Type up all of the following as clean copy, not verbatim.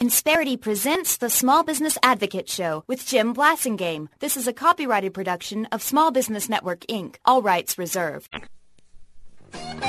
Insperity presents the Small Business Advocate Show with Jim Blasingame. This is a copyrighted production of Small Business Network, Inc. All rights reserved. Well,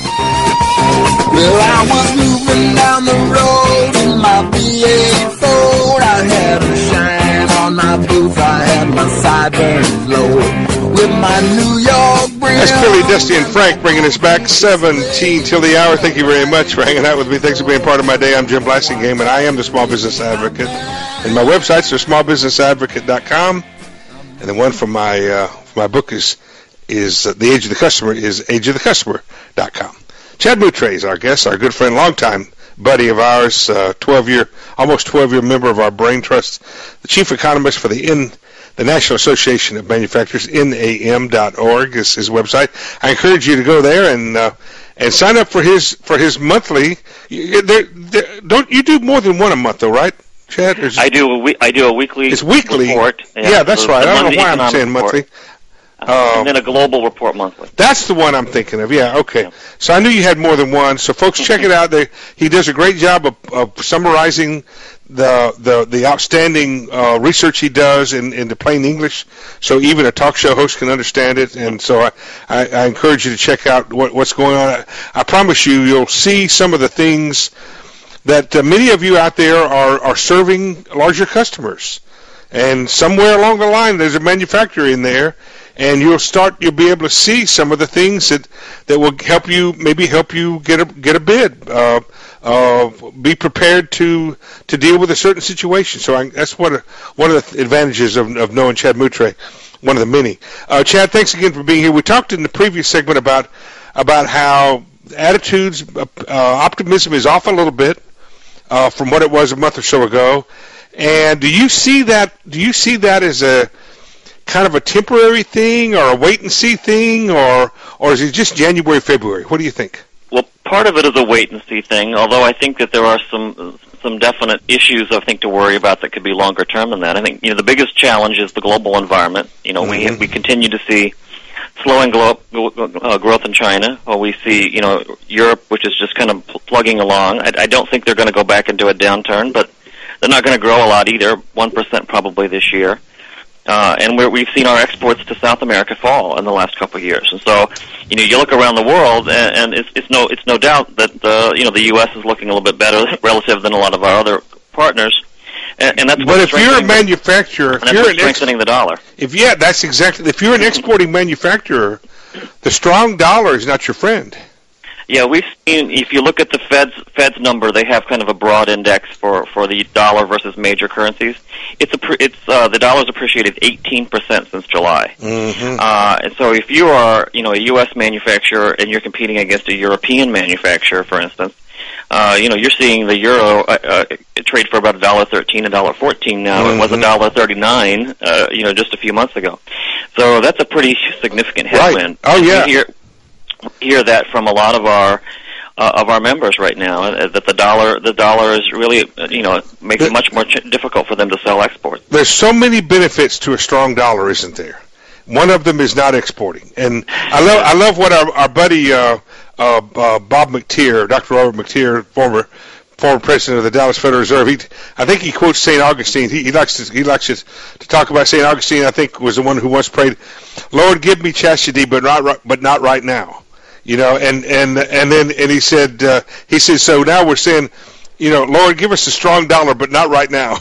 I was moving down the road in my V8 Ford. I had a shine on my boots. I had my sideburns low with my New York brim. That's Billy, Dusty, and Frank bringing us back 17 till the hour. Thank you very much for hanging out with me. Thanks for being part of my day. I'm Jim Blasingame, and I am the Small Business Advocate. And my websites are smallbusinessadvocate.com. And the one from my book is The Age of the Customer is ageofthecustomer.com. Chad Moutre is our guest, our good friend, longtime buddy of ours, almost 12-year member of our Brain Trust, the chief economist for the National Association of Manufacturers, NAM.org is his website. I encourage you to go there and sign up for his monthly. Don't you do more than one a month though, right, Chad? I do a weekly. It's weekly report. Yeah, that's right. I don't know why I'm saying monthly. And then a global report monthly. That's the one I'm thinking of. Yeah, okay. Yeah. So I knew you had more than one. So folks, check it out. He does a great job of summarizing the outstanding research he does into plain English, so even a talk show host can understand it. And so I encourage you to check out what's going on. I promise you'll see some of the things that many of you out there are serving larger customers. And somewhere along the line, there's a manufacturer in there. And you'll be able to see some of the things that will help you get a bid. Be prepared to deal with a certain situation. So that's one of the advantages of knowing Chad Moutre, one of the many. Chad, thanks again for being here. We talked in the previous segment about how attitudes, optimism is off a little bit from what it was a month or so ago. And do you see that as a kind of a temporary thing or a wait-and-see thing, or is it just January, February? What do you think? Well, part of it is a wait-and-see thing, although I think that there are some definite issues, I think, to worry about that could be longer term than that. I think, the biggest challenge is the global environment. We continue to see slowing growth in China. Well, we see, Europe, which is just kind of plugging along. I don't think they're going to go back into a downturn, but they're not going to grow a lot either, 1% probably this year. And we've seen our exports to South America fall in the last couple of years, and so you look around the world, and it's no doubt that the U.S. is looking a little bit better relative than a lot of our other partners, and that's. But if you're a manufacturer, if you're strengthening the dollar, if you're an exporting manufacturer, the strong dollar is not your friend. Yeah, we've seen, if you look at the Fed's number, they have kind of a broad index for the dollar versus major currencies. The dollar's appreciated 18% since July. Mm-hmm. And so if you are, a U.S. manufacturer and you're competing against a European manufacturer, for instance, you're seeing the euro trade for about $1.13, $1.14 now. Mm-hmm. It was $1.39, just a few months ago. So that's a pretty significant headwind. Right. Oh, yeah. We hear that from a lot of our members right now, that the dollar is really makes it much more difficult for them to sell exports. There's so many benefits to a strong dollar, isn't there? One of them is not exporting, and I love what our buddy Bob McTeer, Dr. Robert McTeer, former president of the Dallas Federal Reserve. I think he quotes St. Augustine. He likes to talk about St. Augustine. I think was the one who once prayed, "Lord, give me chastity, but not right now." And then he said so now we're saying, Lord, give us a strong dollar, but not right now.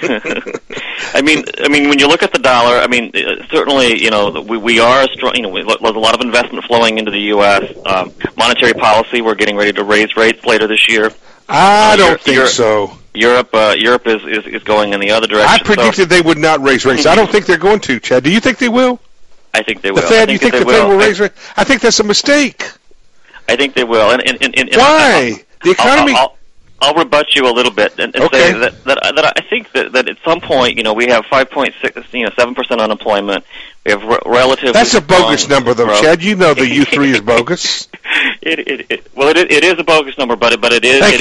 I mean, when you look at the dollar, certainly, we are strong. There's a lot of investment flowing into the U.S. Monetary policy, we're getting ready to raise rates later this year. I don't think so. Europe is going in the other direction. I predicted they would not raise rates. I don't think they're going to, Chad. Do you think they will? I think they will. The Fed, you think the Fed will raise rates? I think that's a mistake. I think they will. And why? The economy... I'll rebut you a little bit and say that I think that at some point, we have 5.6, 7% unemployment. We have relatively. That's a bogus number, though, growth. Chad. You know the U3 is bogus. It is a bogus number, but it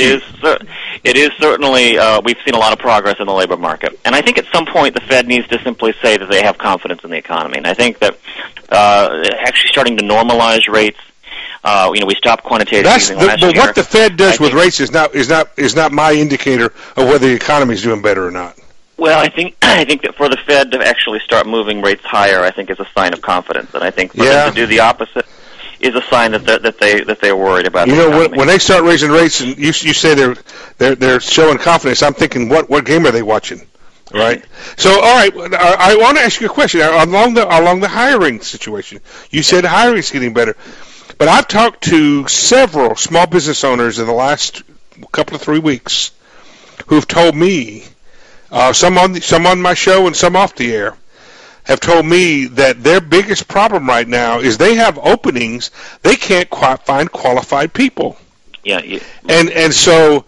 is certainly. We've seen a lot of progress in the labor market, and I think at some point the Fed needs to simply say that they have confidence in the economy, and I think that actually starting to normalize rates. We stopped quantitative That's easing last year. but what the Fed does with rates is not my indicator of whether the economy is doing better or not. Well, I think that for the Fed to actually start moving rates higher, I think is a sign of confidence, and I think for them to do the opposite is a sign that they're worried about. When they start raising rates, and you say they're showing confidence, I'm thinking, what game are they watching? Right. So, all right, I want to ask you a question along the hiring situation. You said hiring is getting better, but I've talked to several small business owners in the last couple of 3 weeks who've told me, some on my show and some off the air, have told me that their biggest problem right now is they have openings, they can't quite find qualified people. Yeah. And so.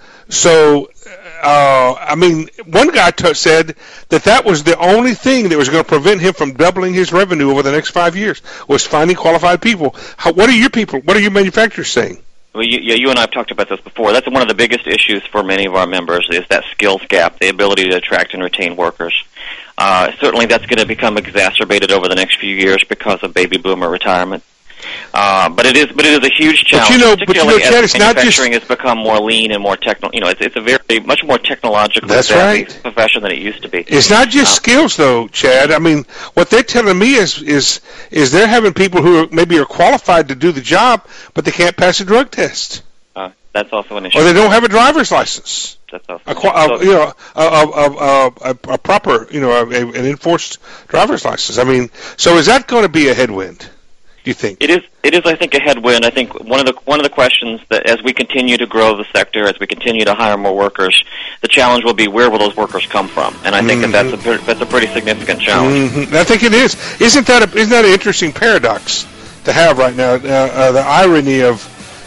I mean, one guy said that was the only thing that was going to prevent him from doubling his revenue over the next 5 years was finding qualified people. What are your manufacturers saying? Well, you and I have talked about this before. That's one of the biggest issues for many of our members is that skills gap, the ability to attract and retain workers. Certainly that's going to become exacerbated over the next few years because of baby boomer retirement. But it is a huge challenge, particularly as manufacturing has become more lean and more it's a very much more technologically savvy profession than it used to be. It's not just skills, though, Chad. I mean, what they're telling me is they're having people who maybe are qualified to do the job, but they can't pass a drug test. That's also an issue. Or they don't have a driver's license. That's also a proper, an enforced driver's license. I mean, so is that going to be a headwind? You think? It is, I think, a headwind. I think one of the questions that as we continue to grow the sector, as we continue to hire more workers, the challenge will be where will those workers come from? And I think that's a pretty significant challenge. Mm-hmm. I think it is. Isn't that an interesting paradox to have right now? The irony of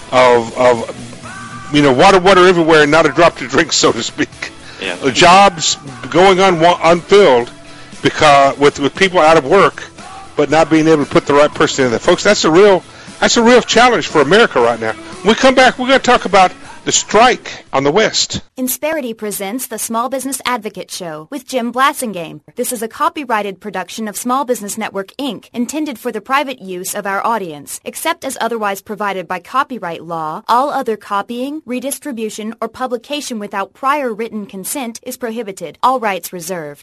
water everywhere and not a drop to drink, so to speak. Yeah. Jobs going unfilled because with people out of work, but not being able to put the right person in there. Folks, that's a real challenge for America right now. When we come back, we're going to talk about the strike on the West. Insperity presents the Small Business Advocate Show with Jim Blasingame. This is a copyrighted production of Small Business Network, Inc., intended for the private use of our audience. Except as otherwise provided by copyright law, all other copying, redistribution, or publication without prior written consent is prohibited. All rights reserved.